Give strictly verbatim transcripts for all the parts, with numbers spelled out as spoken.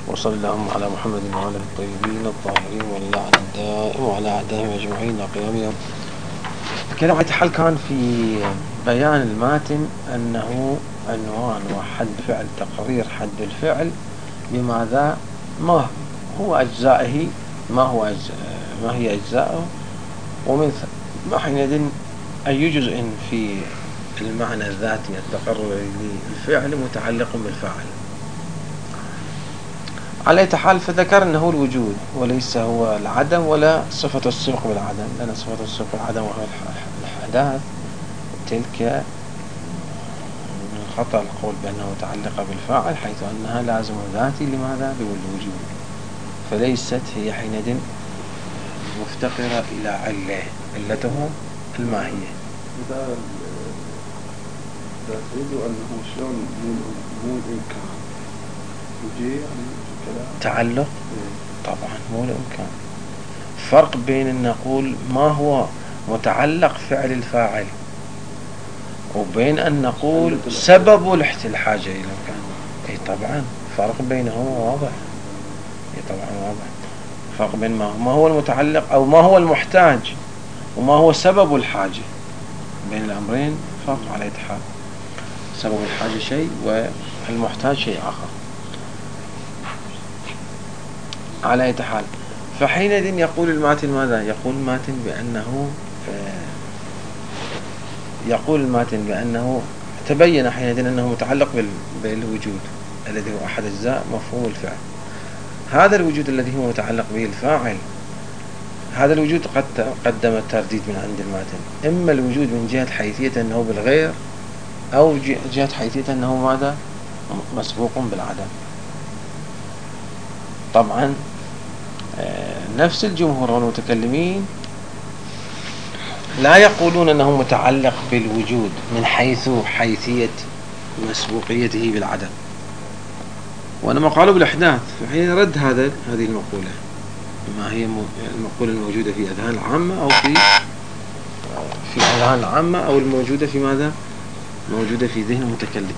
وصلى اللهم على محمد وعلى الطيبين الطاهرين واللعن الدائم وعلى أعدائهم أجمعين قيام يوم. كلام حل كان في بيان الماتن أنه عنوان وحد فعل تقرير حد الفعل بماذا ما هو أجزائه ما هو أجزاء ما هي أجزاؤه، ومن ثم حينئذ أي جزء في المعنى الذاتي التقرر للفعل متعلق بالفاعل. على أي حال فذكر أنه الوجود وليس هو العدم ولا صفة السبق بالعدم، لأن صفة السبق بالعدم وهو الحداث تلك من الخطأ القول بأنه متعلقة بالفاعل، حيث أنها لازم ذاتي لماذا بالوجود، فليست هي حينئذ مفتقرة إلى علة علته الماهية. إذا تريد أنه شلون مو الإمكان يجي يعني تعلق طبعا مو الإمكان. فرق بين أن نقول ما هو متعلق فعل الفاعل وبين أن نقول سبب الحاجة إلى الإمكان. أي طبعا فرق بينهما واضح. أي طبعا واضح فرق بين ما هو المتعلق أو ما هو المحتاج وما هو سبب الحاجة، بين الأمرين فرق على حال. سبب الحاجة شيء والمحتاج شيء آخر. على أي حال فحينئذ يقول الماتن ماذا؟ يقول الماتن بأنه يقول الماتن بأنه تبين حينئذ أنه متعلق بالوجود الذي هو أحد أجزاء مفهوم الفعل. هذا الوجود الذي هو متعلق به الفاعل، هذا الوجود قد قدم الترديد من عند الماتن، إما الوجود من جهة حيثية أنه بالغير أو جهة حيثية أنه ماذا؟ مسبوق بالعدم. طبعا نفس الجمهور والمتكلمين لا يقولون أنه متعلق بالوجود من حيث حيثية مسبوقيته بالعدم، وإنما قالوا بالإحداث. فحين رد هذا هذه المقولة، ما هي المقولة الموجودة في أذهان العامة أو في في أذهان العامة أو الموجودة في ماذا؟ موجودة في ذهن المتكلم.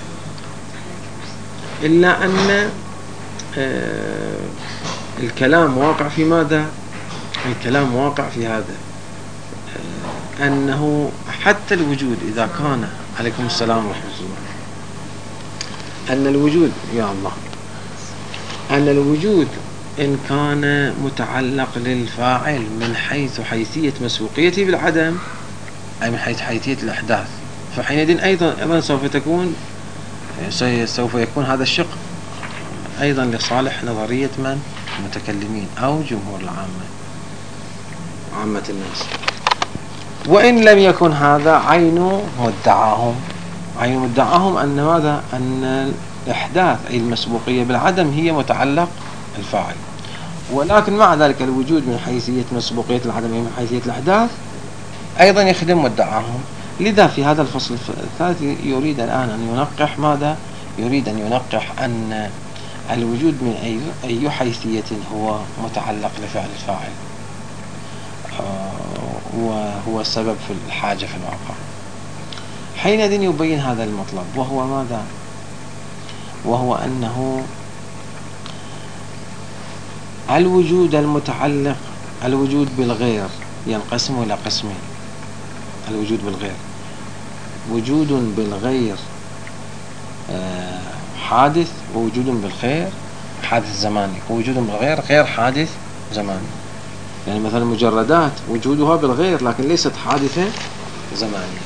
إلا أن آه الكلام واقع في ماذا؟ الكلام واقع في هذا، آه أنه حتى الوجود إذا كان عليكم السلام ورحمة الله، أن الوجود يا الله أن الوجود إن كان متعلق للفاعل من حيث حيثية مسبوقيته بالعدم، أي من حيث حيثية الأحداث، فحينئذ أيضا أيضا سوف تكون سوف يكون هذا الشق أيضا لصالح نظرية من؟ المتكلمين أو جمهور العامة، عامة الناس. وإن لم يكن هذا عين مدعاهم، عين مدعاهم أن ماذا؟ أن الإحداث أي المسبوقية بالعدم هي متعلق الفاعل، ولكن مع ذلك الوجود من حيثية مسبوقية العدم من حيثية الأحداث أيضا يخدم مدعاهم. لذا في هذا الفصل الثالث يريد الآن أن ينقح ماذا؟ يريد أن ينقح أن الوجود من أي, أي حيثية هو متعلق لفعل الفاعل وهو السبب في الحاجة في الواقع. حينئذ يبين هذا المطلب، وهو ماذا؟ وهو أنه الوجود المتعلق الوجود بالغير ينقسم إلى قسمين. الوجود بالغير وجود بالغير حادث، ووجود بالخير حادث زماني، ووجود بالغير غير حادث زماني. يعني مثلا المجردات وجودها بالغير لكن ليست حادثة زماني.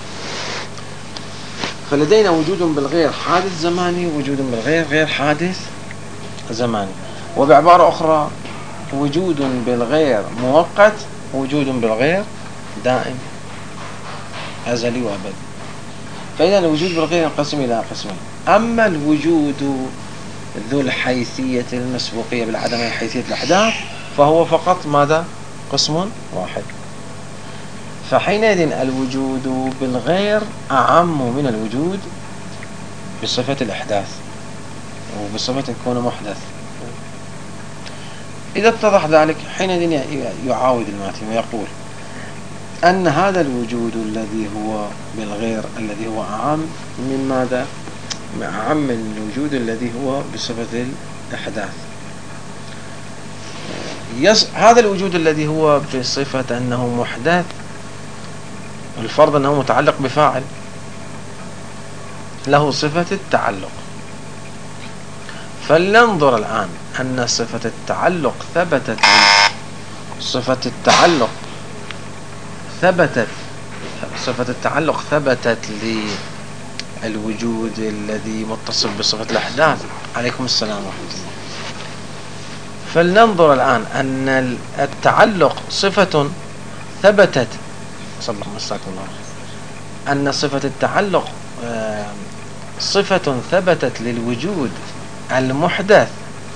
فلدينا وجود بالغير حادث زماني ووجود بالغير غير حادث زماني. وبعبارة أخرى وجود بالغير مؤقت ووجود بالغير دائم أزلي وأبدي. فإذا الوجود بالغير ينقسم إلى قسمين. أما الوجود ذو الحيثية المسبوقية بالعدم أي حيثية الأحداث فهو فقط ماذا؟ قسم واحد. فحينئذ الوجود بالغير أعم من الوجود بصفة الإحداث وبصفة الكون محدث. إذا اتضح ذلك حينئذ يعاود الماتن ويقول أن هذا الوجود الذي هو بالغير الذي هو أعم من ماذا؟ أعم من الوجود الذي هو بصفة الإحداث. يص... هذا الوجود الذي هو بصفة أنه محدث، الفرض أنه متعلق بفاعل، له صفة التعلق. فلننظر الآن أن صفة التعلق ثبتت صفة التعلق ثبتت صفة التعلق ثبتت للوجود الذي متصل بصفة الأحداث. عليكم السلام ورحمة الله. فلننظر الآن أن التعلق صفة ثبتت صلى الله مساكم الله أن صفة التعلق صفة ثبتت للوجود المحدث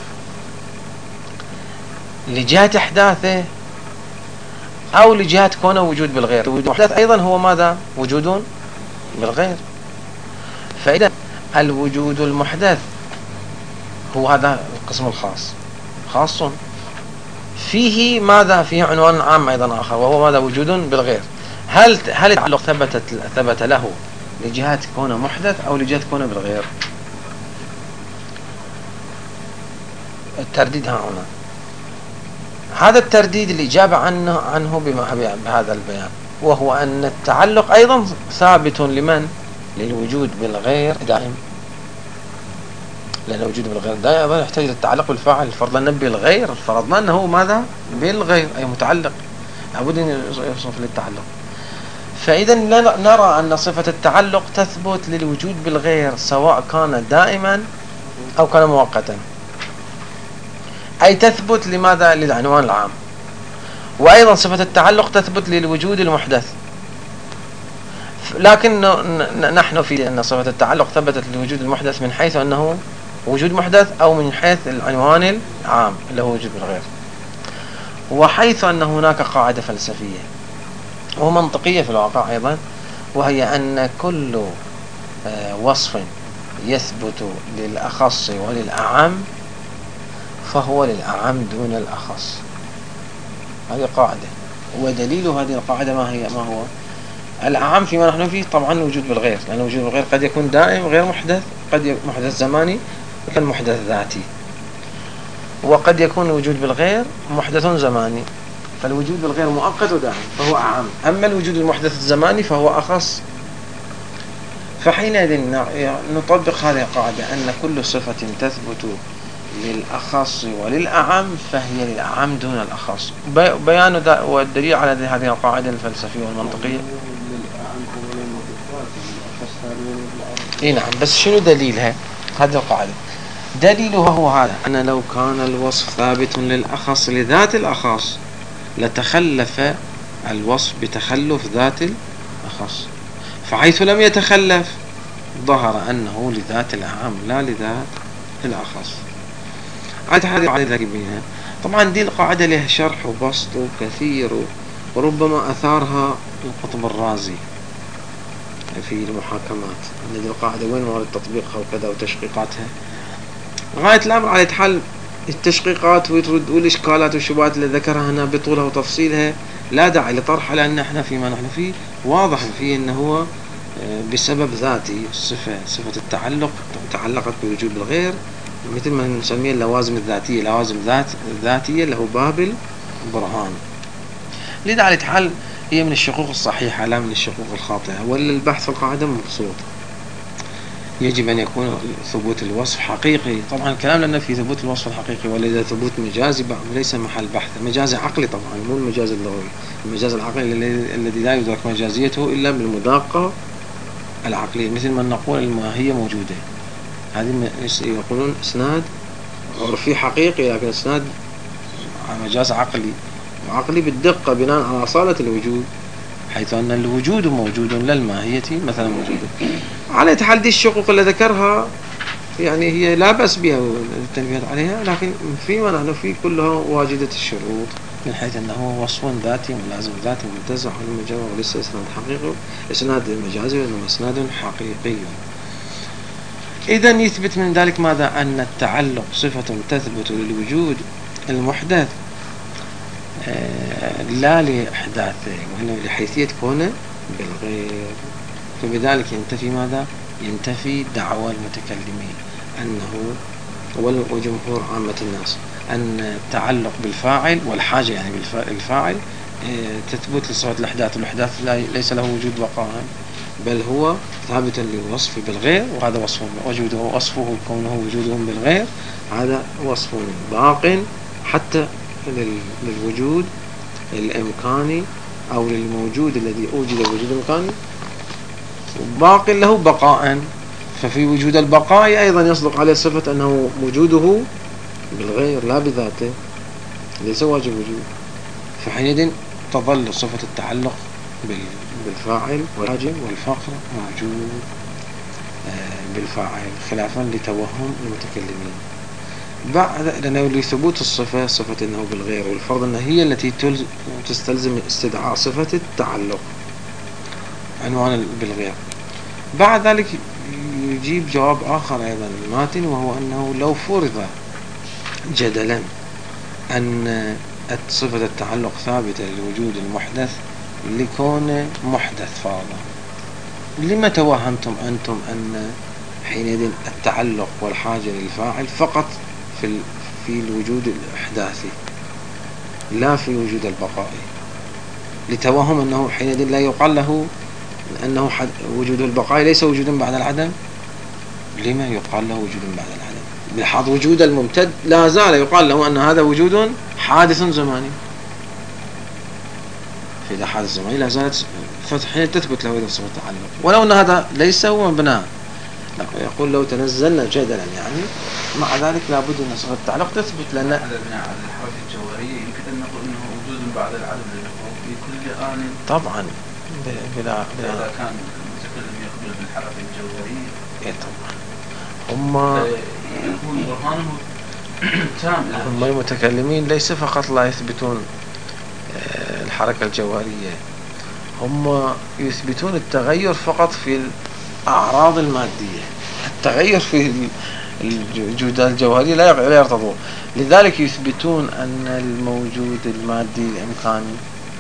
لجهة إحداثه أو لجهة كونه وجود بالغير. الوجود المحدث أيضا هو ماذا؟ وجود بالغير. فإذا الوجود المحدث هو هذا القسم الخاص، خاص فيه ماذا؟ فيه عنوان عام أيضا آخر، وهو ماذا؟ وجود بالغير. هل هل التعلق ثبتت ثبت له لجهة كونه محدث أو لجهة كونه بالغير؟ الترديد ها هنا، هذا الترديد الإجابة عنه عنه بهذا البيان، وهو أن التعلق أيضا ثابت لمن؟ للوجود بالغير دائم، لأن الوجود بالغير دائما يحتاج للتعلق بالفاعل. فرضنا بالغير، فرضنا أنه ماذا؟ بالغير أي متعلق، لابد أن يوصف للتعلق. فإذا نرى أن صفة التعلق تثبت للوجود بالغير سواء كان دائما أو كان مؤقتا، أي تثبت لماذا؟ للعنوان العام. وأيضا صفة التعلق تثبت للوجود المحدث، لكن نحن في أن صفة التعلق ثبتت للوجود المحدث من حيث أنه وجود محدث أو من حيث العنوان العام اللي هو وجود بالغير. وحيث أن هناك قاعدة فلسفية ومنطقية في الواقع أيضا، وهي أن كل وصف يثبت للأخص وللأعم فهو للأعم دون الأخص. هذه قاعدة، ودليل هذه القاعدة ما هي؟ ما هو الأعم فيما نحن فيه؟ طبعا وجود بالغير، لأن وجود بالغير قد يكون دائم غير محدث، قد يكون محدث زماني وقد محدث ذاتي، وقد يكون وجود بالغير محدث زماني. فالوجود بالغير مؤقت ودائم فهو أعم، أما الوجود المحدث الزماني فهو أخص. فحينئذ نطبق هذه القاعدة أن كل صفة تثبت للأخص وللأعم فهي للأعم دون الأخص. بيان والدليل على هذه القاعدة الفلسفية والمنطقية. إيه نعم، بس شنو دليلها هذه القاعدة؟ دليلها هو هذا، أن لو كان الوصف ثابت للأخص لذات الأخص لتخلف الوصف بتخلف ذات الأخص، فحيث لم يتخلف ظهر أنه لذات الأعم لا لذات الأخص. طبعا دي القاعدة لها شرح وبسط كثير، وربما أثارها القطب الرازي في المحاكمات، أن دي القاعدة وين مورد تطبيقها وكذا وتشقيقاتها. غاية الأمر على حال التشقيقات والإشكالات والشبهات اللي ذكرها هنا بطولها وتفصيلها لا داعي لطرحها، لأن احنا فيما نحن فيه واضح فيه أنه هو بسبب ذاتي الصفة، صفة التعلق تعلقت بوجود الغير، مثل ما نسميه اللوازم الذاتية، اللوازم ذات الذاتية له باب البرهان. لذا على حال هي من الشقوق الصحيحة لا من الشقوق الخاطئة. والبحث في القاعدة مقصود، يجب أن يكون ثبوت الوصف حقيقي. طبعا الكلام لنا في ثبوت الوصف الحقيقي، ولذا ثبوت مجازي ليس محل بحث. مجازي عقلي طبعا، مو المجاز اللغوي، المجاز العقلي الذي لا يدرك مجازيته إلا بالمداقة العقلية، مثل ما نقول الماهية موجودة، هذه يقولون إسناد عرفي حقيقي، لكن إسناد مجاز عقلي، وعقلي بالدقة بناء على أصالة الوجود، حيث أن الوجود موجود لا الماهية مثلا موجودة. على حال دي الشقوق اللي ذكرها يعني هي لا بأس بها والتنبيهات عليها، لكن فيما نحن فيه كلها واجدة الشروط، من حيث أنه وصف ذاتي ملازم ذاتي منتزع عن المجاز، وليس إسناد حقيقي إسناد مجازي وإنما إسناد حقيقي. إذا يثبت من ذلك ماذا؟ أن التعلق صفة تثبت للوجود المحدث لا لإحداثه، وإنما لحيثية كونه بالغير. فبذلك ينتفي ماذا؟ ينتفي دعوى المتكلمين أنه وجمهور عامة الناس أن التعلق بالفاعل والحاجة يعني بالفاعل تثبت لصفة الإحداث، والإحداث ليس له وجود بقاء بل هو ثابت لوصفه بالغير، وهذا وصفه وجوده وصفه كونه وجودهم بالغير هذا وصف باق حتى للوجود الإمكاني أو للموجود الذي أوجد وجود إمكاني باق له بقاء. ففي وجود البقاء أيضا يصدق عليه صفة أنه وجوده بالغير لا بذاته، ليس واجب وجود. فحينئذ تظل صفة التعلق بالفاعل والحاجة والفقر موجود بالفاعل خلافا لتوهم المتكلمين. بعد لأنه لثبوت الصفة صفة أنه بالغير والفرض أنها هي التي تستلزم استدعاء صفة التعلق عنوان بالغير. بعد ذلك يجيب جواب آخر أيضا الماتن، وهو أنه لو فرض جدلا أن صفة التعلق ثابتة للوجود المحدث لكون محدث فرضا، لما توهمتم أنتم أن حينئذ التعلق والحاجة للفاعل فقط في في الوجود الإحداثي لا في وجود البقائي، لتوهم أنه حينئذ لا يقال له أنه وجود البقائي ليس وجودا بعد العدم. لما يقال له وجود بعد العدم؟ بحظ وجود الممتد لا زال يقال له أن هذا وجود حادث زماني، فإذا حادث زماني لا زالت فتحين تثبت له إذا صفة التعلق، ولو أن هذا ليس هو مبناه. يقول لو تنزلنا جدلا يعني مع ذلك لابد أن صفة التعلق تثبت لنا. على بناء على الحركة الجوهرية يمكن أن نقول أنه وجود بعد العدم للحروف في كل آن طبعا بلا بلا إذا كان المتكلم يقبل بالحركة الجوهرية إيه طبعا هم يكون برهانه تام. هم المتكلمين ليس فقط لا يثبتون الحركة الجوهرية، هم يثبتون التغير فقط في الأعراض المادية، التغير في الجودة الجوهرية لا يرتضون. لذلك يثبتون أن الموجود المادي الإمكاني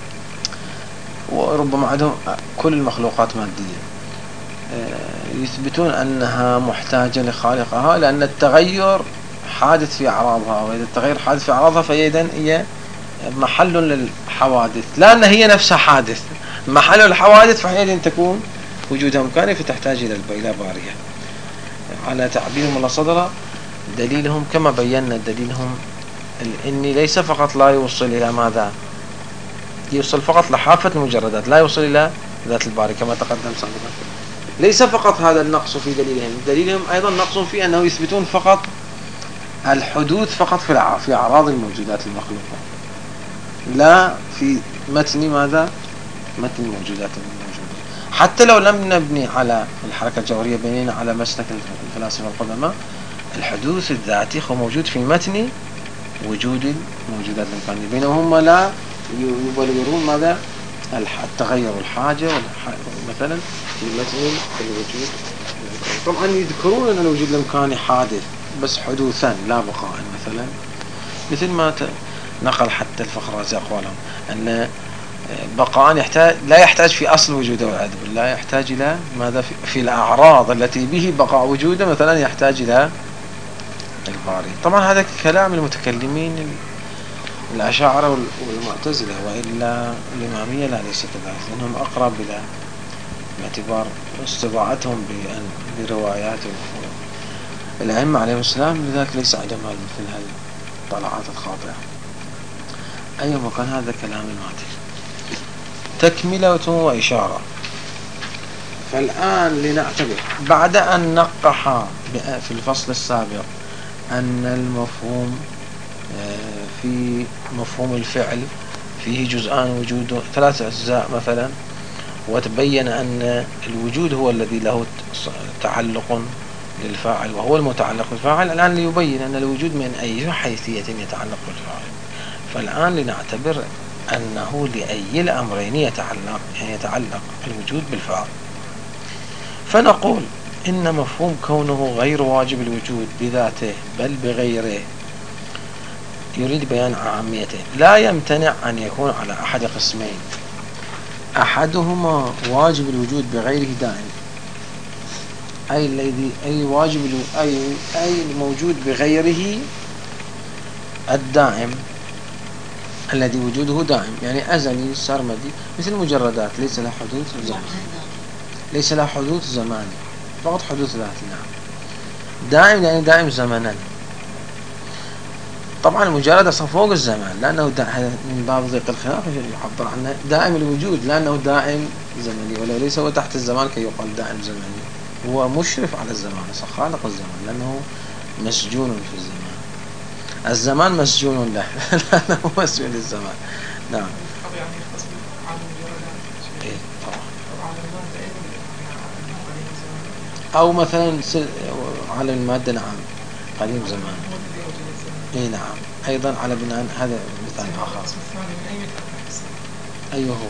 وربما عندهم كل المخلوقات مادية يثبتون أنها محتاجة لخالقها، لأن التغير حادث في أعراضها، وإذا التغير حادث في أعراضها فإذن هي محل للحوادث، لا أن هي نفسها حادث محل الحوادث، فحينئذ تكون وجودها إمكاني فتحتاج إلى بارية. على تعبيرهم الله صدر دليلهم كما بينا دليلهم الإني ليس فقط لا يوصل إلى ماذا، يوصل فقط لحافة المجردات لا يوصل إلى ذات الباري كما تقدم سابقا. ليس فقط هذا النقص في دليلهم، دليلهم أيضا نقص في أنه يثبتون فقط الحدوث فقط في في أعراض الموجودات المخلوقة، لا في متن ماذا متن الموجودات الموجودة. حتى لو لم نبني على الحركة الجوهرية بنينا على مسلك الفلاسفة القدماء، الحدوث الذاتي هو موجود في متن وجود الموجودات الإمكانية، بينما هم لا يبلغون ماذا التغير والحاجة مثلا في متن الوجود. طبعا يذكرون أن الوجود الإمكاني حادث بس حدوثا لا بقاء، مثلا مثل ما نقل حتى الفخرازي أقوالهم أن بقاء يحتاج لا يحتاج في أصل وجوده والعدم، لا يحتاج إلى ماذا في, في الأعراض التي به بقاء وجوده، مثلا يحتاج إلى الباري. طبعا هذا كلام المتكلمين الأشاعرة والمعتزلة، وإلا الإمامية لا ليس كذلك، لأنهم أقرب إلى باعتبار استضاعتهم بروايات الأئمة عليهم السلام، لذلك ليس عندهم مثل هالطلعات الخاطئة. أي مكان هذا كلام المعتزلة تكملة وإشارة. فالآن لنعتبر بعد أن نقح في الفصل السابق أن المفهوم في مفهوم الفعل فيه جزءان وجود ثلاث أجزاء مثلا، وتبين أن الوجود هو الذي له تعلق للفاعل وهو المتعلق بالفاعل. الآن ليبين أن الوجود من أي حيثية يتعلق بالفاعل. فالآن لنعتبر أنه لأي الأمرين يتعلق يعني يتعلق الوجود بالفاعل. فنقول إن مفهوم كونه غير واجب الوجود بذاته بل بغيره يريد بيان عاميته، لا يمتنع أن يكون على أحد قسمين: أحدهما واجب الوجود بغيره دائم، أي الذي أي واجب أي أي موجود بغيره الدائم الذي وجوده دائم، يعني أزلي سرمدي، مثل المجردات ليس لها حدوث زمان، ليس لها حدوث زماني، فقط حدوث ذاتي. نعم. دائم يعني دائم زمنا. طبعا المجرد أصلا فوق الزمان، لأنه من باب ضيق الخلاف يعبر عنه دائم الوجود، لأنه دائم زمني، ولو ليس هو تحت الزمان كي يقال دائم زمني. هو مشرف على الزمان، خالق الزمان، لأنه مسجون في الزمان. الزمان مسجون له لأنه مسجون للزمان. نعم. إيه طبعا. أو مثلا على المادة، نعم، قديم زمان. اي نعم، ايضا على بناء هذا مثال اخر. ايه هو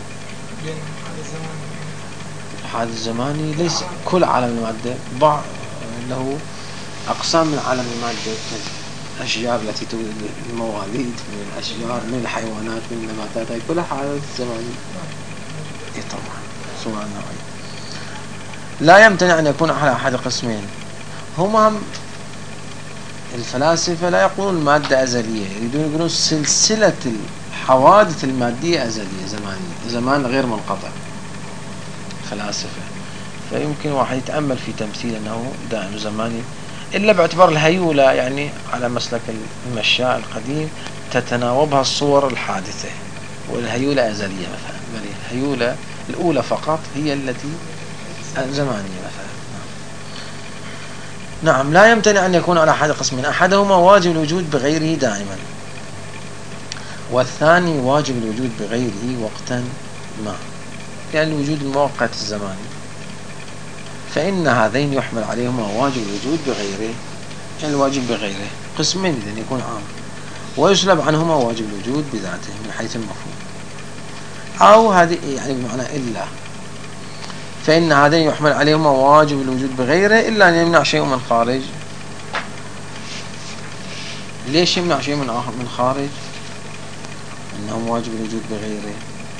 الحاد الزماني؟ ليس كل عالم المادة، بعض له اقسام من عالم المادة، الاشجار التي تولد المواليد من الاشجار، من الحيوانات، من النباتات، هي كلها حالات زمانية. اي طبعا صورة نوعية. لا يمتنع ان يكون على احد القسمين. هما الفلاسفة لا يقولون المادة أزلية، يريدون يقولون سلسلة الحوادث المادية أزلية، زمانية، زمان غير منقطع. فلاسفة، فيمكن واحد يتأمل في تمثيل أنه دائم زماني، إلا باعتبار الهيولة، يعني على مسلك المشاء القديم تتناوبها الصور الحادثة، والهيولة أزلية مثلا، بل الهيولة الأولى فقط هي التي زمانية مثلا. نعم. لا يمتنع أن يكون على أحد قسمين، أحدهما واجب الوجود بغيره دائما، والثاني واجب الوجود بغيره وقتا ما، يعني الوجود المؤقت الزماني. فإن هذين يحمل عليهما واجب الوجود بغيره، يعني الواجب بغيره قسمين إذن يكون عام، ويسلب عنهما واجب الوجود بذاته من حيث المفهوم، أو هذه يعني بمعنى إلا. فإن هذين يحمل عليهما واجب الوجود بغيره إلا أن يمنع شيء من خارج. ليش يمنع شيء من من خارج؟ أنه واجب الوجود بغيره.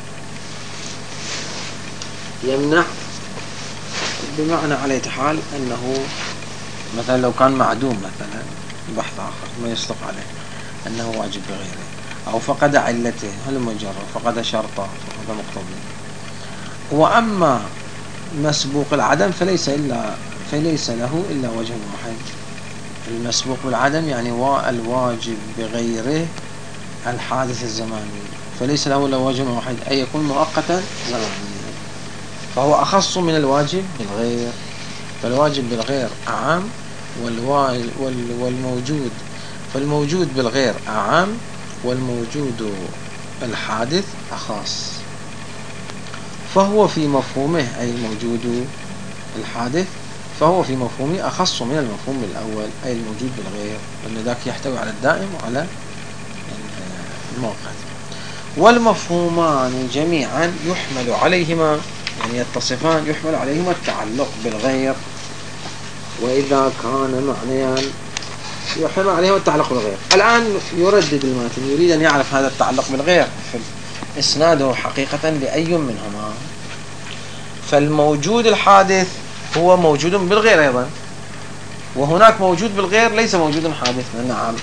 يمنع بمعنى على حال أنه مثلا لو كان معدوم مثلا، بحث آخر ما يصدق عليه أنه واجب بغيره، أو فقد علته، هل مجرد فقد شرطه، فقد مقتضي. وأما مسبوق العدم فليس إلا فليس له إلا وجه واحد. المسبوق بالعدم يعني الواجب بغيره الحادث الزماني، فليس له إلا وجه واحد، أي يكون مؤقتا زمانيا، فهو أخص من الواجب بالغير. فالواجب بالغير أعم، والموجود فالموجود بالغير أعم، والموجود الحادث أخص. فهو في مفهومه، أي الموجود الحادث، فهو في مفهومه أخص من المفهوم الأول، أي الموجود بالغير، لأن ذاك يحتوي على الدائم وعلى المؤقت. والمفهومان جميعا يحمل عليهما، يعني يتصفان، يحمل عليهما التعلق بالغير. وإذا كان معنيان يحمل عليهما التعلق بالغير. الآن يردد الماتن، يريد أن يعرف هذا التعلق بالغير إسناده حقيقة لأي منهما. فالموجود الحادث هو موجود بالغير أيضا، وهناك موجود بالغير ليس موجود حادث. نعم.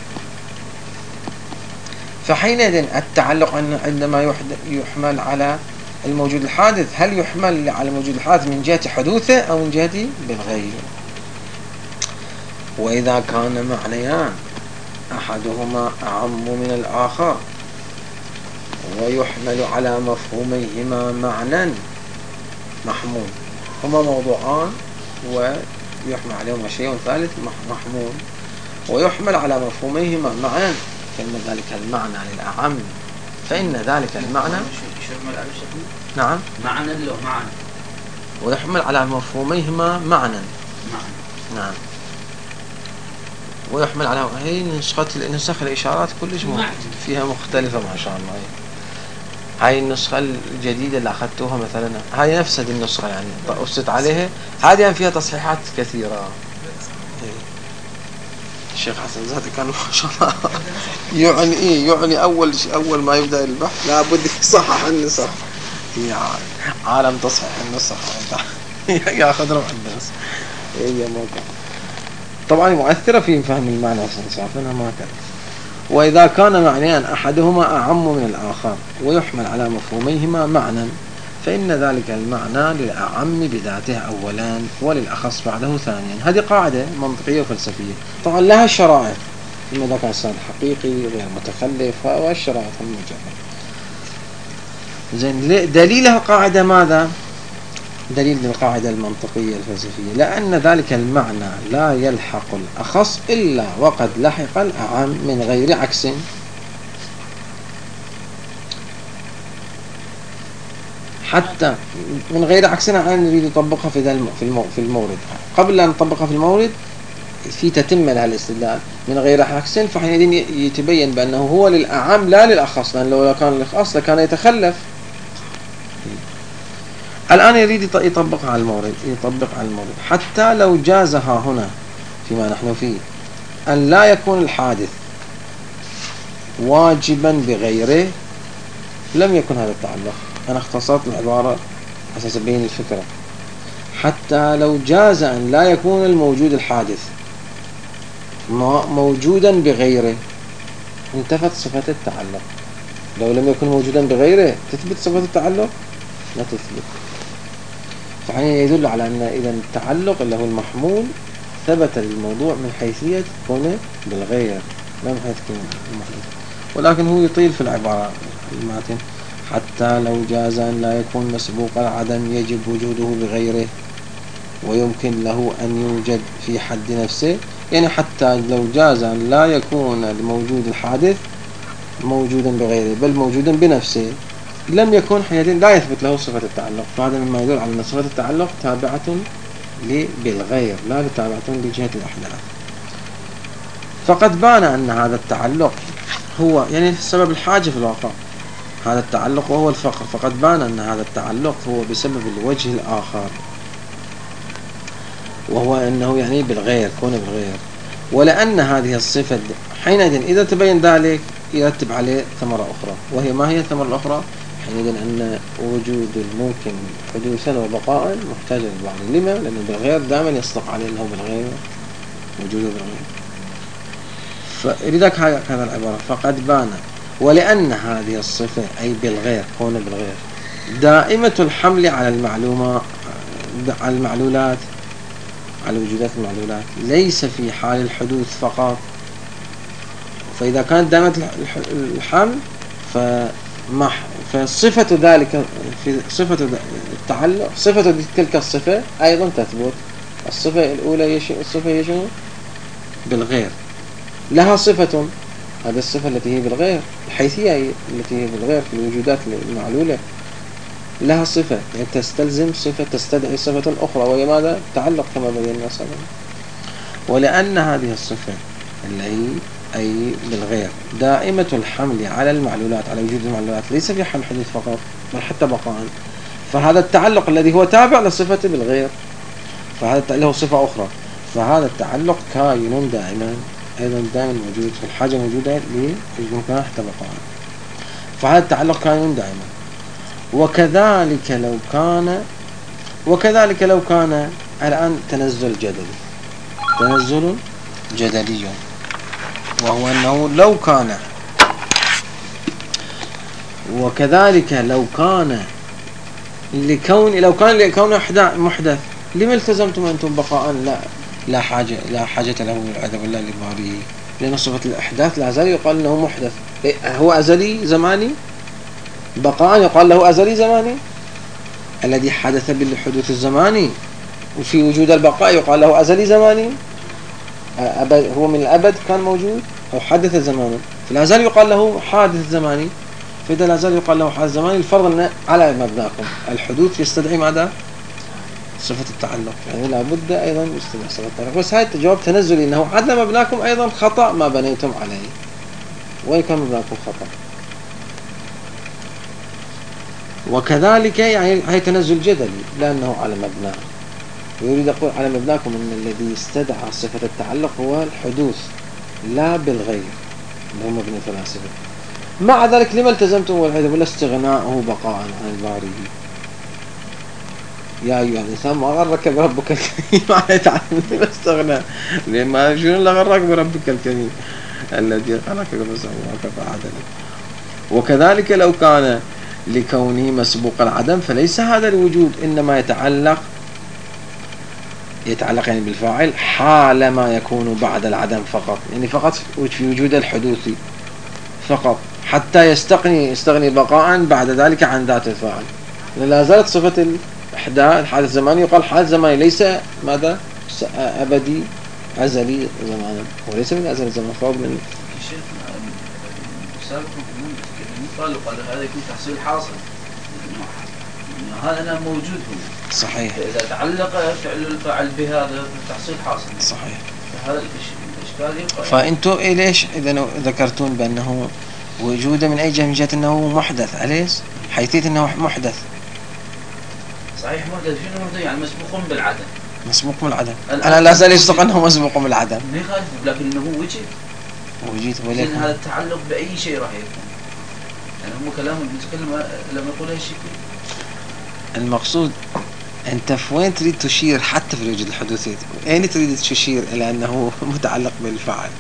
فحينئذ التعلق عندما يحمل على الموجود الحادث، هل يحمل على الموجود الحادث من جهة حدوثه أو من جهة بالغير؟ وإذا كان معنيان أحدهما أعم من الآخر ويحمل على مفهوميهما معنى محمول، هما موضوعان ويحمل عليهما شيء ثالث محمول، ويحمل على مفهوميهما معنى، كلمة ذلك المعنى للأعم، فإن ذلك المعنى نعم معنى له معنى، ويحمل على مفهوميهما معنى. نعم. ويحمل على هي نسخة نسخ الإشارات كلش فيها مختلفة ما شاء الله. هاي النسخة الجديدة اللي أخذتوها مثلا، هاي نفس هذه النسخة يعني أسست عليها، هذه فيها تصحيحات كثيرة. الشيخ حسن زادي كان ما شاء الله يعني إيه يعني أول أول ما يبدأ البحث لابد يصحح النسخ، في عالم تصحيح النسخ يأخذ روح الناس. هي موقع طبعا مؤثرة في فهم المعنى، صافنا ما كان. وإذا كان معنيان أحدهما أعم من الآخر ويحمل على مفهوميهما معنى فإن ذلك المعنى للأعم بذاته أولا وللأخص بعده ثانيا. هذه قاعدة منطقية وفلسفية طبعا لها شرائط، إما إذا كان إنسان حقيقي غير متخلف والشرائط هم مجرد. زين، دليلها قاعدة ماذا؟ دليل القاعدة المنطقية الفلسفية، لأن ذلك المعنى لا يلحق الأخص إلا وقد لحق الأعم من غير عكس. حتى من غير عكسنا أن نريد نطبقها في في المورد. قبل أن نطبقها في المورد في تتمة لها الاستدلال من غير عكس، فحينئذ يتبين بأنه هو للأعم لا للأخص، لأن لو كان للأخص لكان يتخلف. الآن يريد يطبقها على المورد، يطبق على المورد حتى لو جازها هنا فيما نحن فيه أن لا يكون الحادث واجبا بغيره لم يكن هذا التعلق. أنا اختصرت العبارة أساس أبين الفكرة. حتى لو جاز أن لا يكون الموجود الحادث موجودا بغيره انتفت صفة التعلق. لو لم يكن موجودا بغيره تثبت صفة التعلق؟ لا تثبت. فحين يدل على أن إذا التعلق اللي هو المحمول ثبت الموضوع من حيثية كونه بالغير لا من حيث كونه المحدث. ولكن هو يطيل في العبارة الماتن. حتى لو جاز أن لا يكون مسبوق العدم يجب وجوده بغيره ويمكن له أن يوجد في حد نفسه. يعني حتى لو جاز أن لا يكون الموجود الحادث موجودا بغيره بل موجودا بنفسه لم يكن حينئذ لا يثبت له صفة التعلق. فهذا مما يدل على أن صفة التعلق تابعة بالغير لا تابعة لجهة الأحداث. فقد بان أن هذا التعلق هو يعني سبب الحاجة في الواقع هذا التعلق وهو الفقر. فقد بان أن هذا التعلق هو بسبب الوجه الآخر وهو أنه يعني بالغير كونه بالغير. ولأن هذه الصفة حينئذ إذا تبين ذلك يرتب عليه ثمرة أخرى، وهي ما هي الثمرة الأخرى؟ حينئذ أن وجود الممكن حدوثا وبقاء محتاج للبعض. لما؟ لأنه بالغير دائما يصدق عليه أنه بالغير وجوده بالغير. فلذلك هذا العبارة فقد بان. ولأن هذه الصفة أي بالغير كونه بالغير دائمة الحمل على المعلومة على المعلولات على وجودات المعلولات ليس في حال الحدوث فقط. فإذا كانت دائمة الحمل فمح فصفة ذلك في صفة التعلق صفة تلك الصفة أيضا تثبت. الصفة الأولى يش... الصفة هي شنو؟ بالغير لها صفة. هذه الصفة التي هي بالغير الحيثية التي هي بالغير في الوجودات المعلولة لها صفة يعني تستلزم صفة تستدعي صفة أخرى وهي ماذا؟ تعلق كما بينا سابقا. ولأن هذه الصفة اللي هي أي بالغير دائمة الحمل على المعلولات على وجود المعلولات ليس في حال حدوث فقط بل حتى بقاء. فهذا التعلق الذي هو تابع لصفة بالغير فهذا له صفة أخرى. فهذا التعلق كائن دائما أيضا دائما موجود في الحاجة موجودة لممكن حتى بقاء. فهذا التعلق كائن دائما. وكذلك لو كان وكذلك لو كان الآن تنزل جدلي تنزل جدلي وهو أنه لو كان وكذلك لو كان لكون لو كان لكون محدث لما التزمتم أنتم بقاء لا لا حاجة لا حاجة له والعياذ بالله لباريه. لأن صفة الإحداث لا زال يقال أنه محدث. هو أزلي زماني بقاء يقال له أزلي زماني. الذي حدث بالحدوث الزماني وفي وجود البقاء يقال له أزلي زماني. أبد هو من الأبد كان موجود أو حدث زمانه فلا زال يقال له حادث زماني. فإذا لا زال يقال له حادث زماني الفرض أن على مبناكم الحدوث يستدعي ماذا؟ صفة التعلق. يعني لابد أيضا يستدعي صفة التعلق. بس هاي جواب تنزلي أنه عدل مبناكم أيضا خطأ ما بنيتم عليه وين كان مبناكم خطأ. وكذلك يعني هاي تنزل جدلي لأنه على مبناه. ويريد يقول على مبناكم أن الذي استدعى صفة التعلق هو الحدوث لا بالغير اللي هم ابن الفلاسفة. مع ذلك لما التزمتم والعياذ بالله استغناءه بقاء عن الباري. يا أيها الإنسان ما غرك بربك الكريم على تعلم لما استغنى لما شنو اللي غرك بربك الكريم. الذي خلقك فسواك فعدلك. وكذلك لو كان لكونه مسبوق العدم فليس هذا الوجود إنما يتعلق يتعلق يعني بالفاعل حال ما يكون بعد العدم فقط، يعني فقط في وجود الحدوثي فقط، حتى يستغني يستغني بقاء بعد ذلك عن ذات الفاعل. لا زالت صفة الإحداث حال الزماني، يقال حال زماني ليس ماذا أبدي أزلي زمانا، وليس من أزل الزمان فوق من الشيخ سابقا قالوا قال هذا يكون تحصيل حاصل، هذا أنا موجود هو صحيح. إذا تعلق فعل الفاعل بهذا تحصيل حاصل صحيح. فهذا الإشكال يبقى. فأنتوا إيه ليش إذا ذكرتون بأنه وجوده من أي جهة؟ من جهة أنه محدث، أليس حيثية أنه محدث؟ صحيح محدث، شنو محدث يعني مسبوق بالعدم. مسبوق بالعدم. أنا لا زال يصدق أنه مسبوق بالعدم. ما يخالف لكنه وجد. وجد ولكن هذا التعلق بأي شيء راح يكون. يعني هم كلام المتكلم لما يقول هالشيء. المقصود أنت في وين تريد تشير حتى في الوجود الحدوثي؟ أين تريد تشير إلى أنه متعلق بالفعل؟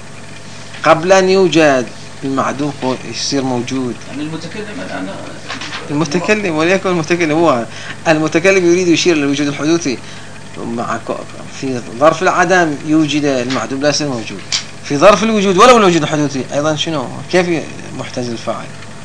قبل أن يوجد المعدوم يصير موجود. يعني المتكلم الآن المتكلم وليكن المتكلم هو المتكلم يريد يشير للوجود الحدوثي مع في ظرف العدم يوجد المعدوم لا يصير موجود، في ظرف الوجود ولو الوجود الحدوثي أيضا شنو كيف محتاج الفاعل؟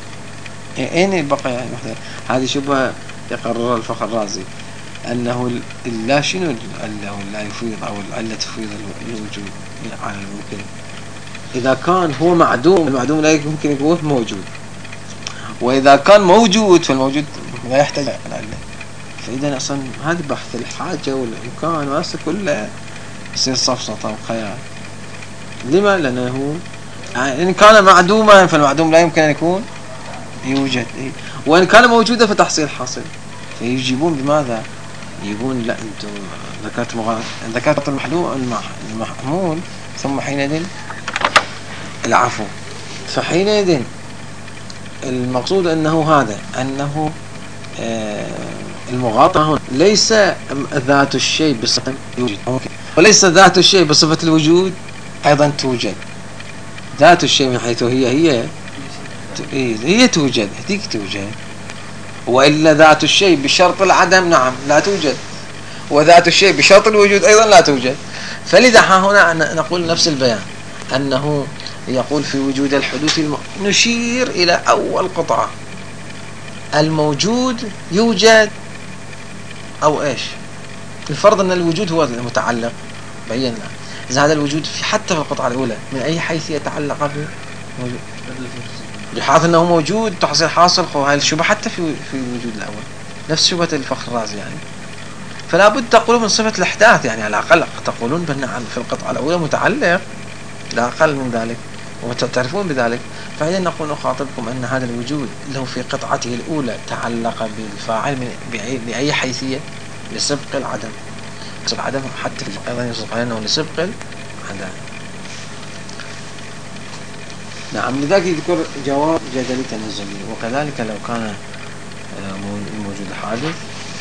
أين بقى محتاج؟ هذه شبهة يقرر الفخر الرازي أنه لا شنو لا يفيض أو العلة تفيض الوجود على الممكن. إذا كان هو معدوم المعدوم لا يمكن يكون موجود، وإذا كان موجود فالموجود لا يحتاج العلة. فإذا أصلا هذا بحث الحاجة والإمكان وأصلا كله يصير صفصطة وخيال. لما؟ لأنه إن كان معدوما فالمعدوم لا يمكن أن يكون يوجد، وإن كان موجودا فتحصيل حاصل. فيجيبون بماذا؟ يقول لا أنتم ذكرت مغ... ذكرت المحلول المحمول ثم حينئذ العفو. فحينئذ المقصود أنه هذا أنه آه المغاطى هنا ليس ذات الشيء بصفة يوجد، وليس ذات الشيء بصفة الوجود أيضا توجد. ذات الشيء من حيث هي هي هي توجد، هذيك توجد، وإلا ذات الشيء بشرط العدم نعم لا توجد، وذات الشيء بشرط الوجود أيضا لا توجد. فلذا هنا نقول نفس البيان أنه يقول في وجود الحدوث الم... نشير إلى أول قطعة الموجود يوجد أو إيش الفرض أن الوجود هو المتعلق بينا. إذا هذا الوجود في حتى في القطعة الأولى من أي حيث يتعلق به موجود بحيث أنه موجود تحصيل حاصل. هاي الشبهة حتى في في الوجود الأول نفس شبهة الفخر الرازي يعني. فلا بد تقولون من صفة الإحداث يعني على الأقل تقولون بأن في القطعة الأولى متعلق لا أقل من ذلك وتعرفون بذلك. فإذا نقول نخاطبكم أن هذا الوجود له في قطعته الأولى تعلق بالفاعل من بأي حيثية لسبق العدم. سبق العدم حتى في أيضا يصدق على أنه لسبق العدم. نعم لذلك يذكر جواب جدلي تنزلي. وكذلك لو كان الموجود حادث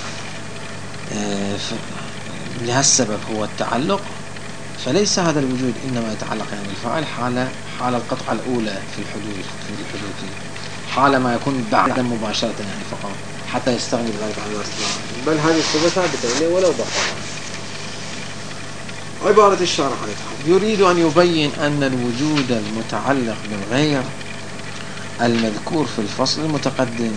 لهالسبب هو التعلق فليس هذا الوجود إنما يتعلق يعني بالفاعل حال حال القطعة الأولى في الحدوث في الحدوث حال ما يكون بعد مباشرة يعني فقط حتى يستغني بذلك عن ذات الفاعل. بل هذه الصفة ثابتة ولو بقى. عبارة الشارح يريد أن يبين أن الوجود المتعلق بالغير المذكور في الفصل المتقدم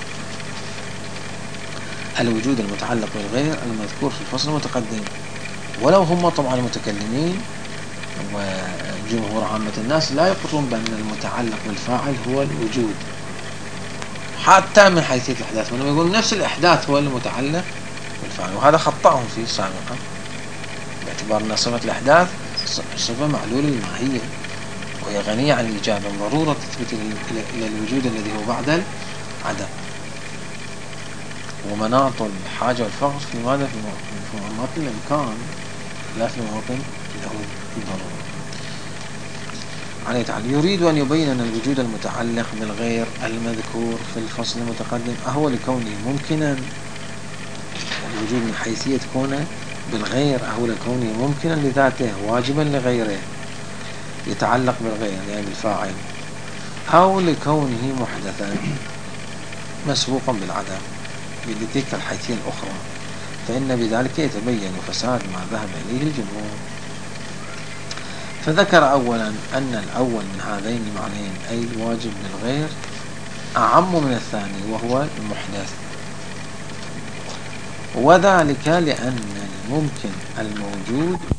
الوجود المتعلق بالغير المذكور في الفصل المتقدم ولو هم طبعا المتكلمين وجمهور عامة الناس لا يقرون بأن المتعلق بالفاعل هو الوجود حتى من حيثية الإحداث، وإنما يقول نفس الإحداث هو المتعلق بالفاعل. وهذا خطأهم فيه سابقا باعتبار أن صفة الإحداث صفة معلولة الماهية وهي غنية عن الإجابة ضرورة تثبت إلى الوجود الذي هو بعد العدم. ومناط الحاجة والفقر في ماذا في مواطن الإمكان لا في مواطن الضرورة. عليه تعالى يريد أن يبين أن الوجود المتعلق بالغير المذكور في الفصل المتقدم أهو لكونه ممكنا الوجود من حيثية كونه بالغير أهو لكونه ممكنا لذاته واجبا لغيره يتعلق بالغير يعني بالفاعل، أو لكونه محدثا مسبوقا بالعدم بتلك الحيثية الأخرى، فإن بذلك يتبين فساد ما ذهب إليه الجمهور. فذكر أولا أن الأول من هذين المعنيين أي الواجب للغير أعم من الثاني وهو المحدث، وذلك لأن الممكن الموجود